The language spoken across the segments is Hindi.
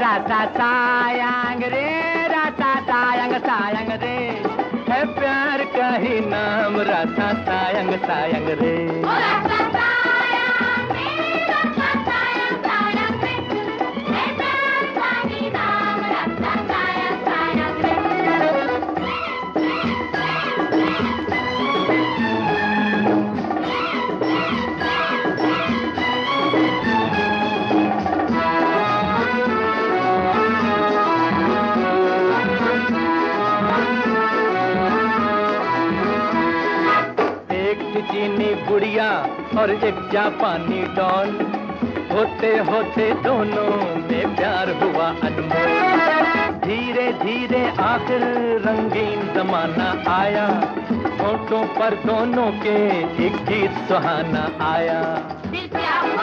राता सायंग रे, राता सायंग सायंग रे, है प्यार का ही नाम राता सायंग सायंग रे। राता सायंग रे, राता सायंग सायंग रे, है प्यार का ही नाम राता सायंग सायंग रे। चीनी गुड़िया और एक जापानी डॉल, होते होते दोनों में प्यार हुआ अनमोल। धीरे धीरे आखिर रंगीन जमाना आया, होठों पर दोनों के एक गीत सुहाना आया। दिल क्या हुआ?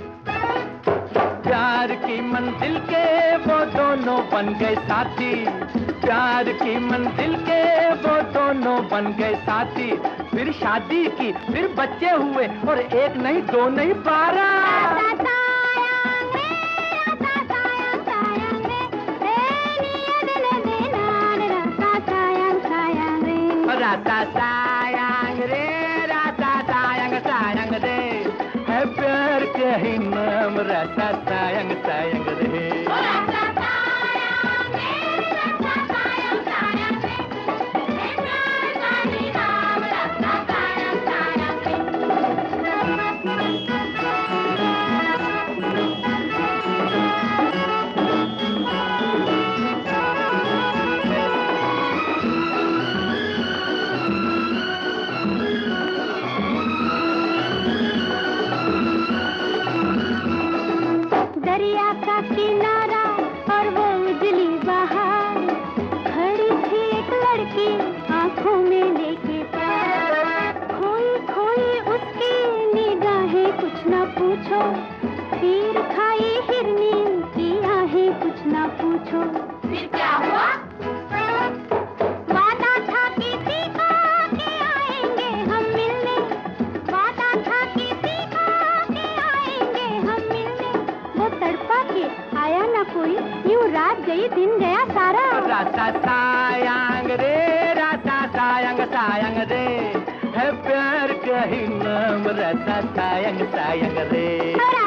प्यार की मंजिल के वो दोनों बन गए साथी, प्यार की मंजिल के वो दोनों बन गए साथी। फिर शादी की, फिर बच्चे हुए, और एक नहीं दो नहीं 12। राता सायंग रे, राता सायंग सायंग रे, है प्यार का ही नाम राता सायंग सायंग रे। दरिया का किनारा और वो उजली बहार, खड़ी थी एक लड़की आंखों में लेके प्यार। खोई खोई उसकी निगाहें कुछ न पूछो, तीर खाई हिरनी की आहें कुछ न पूछो। फिर क्या हुआ? वादा था किसी का कि आएंगे हम मिलने, वादा था किसी का कि आएंगे हम मिलने। वो तड़पा के आया ना कोई, यूं रात गई दिन गया सारा। राता सायंग रे, राता सायंग सायंग रे, है प्यार का ही नाम राता सायंग सायंग रे।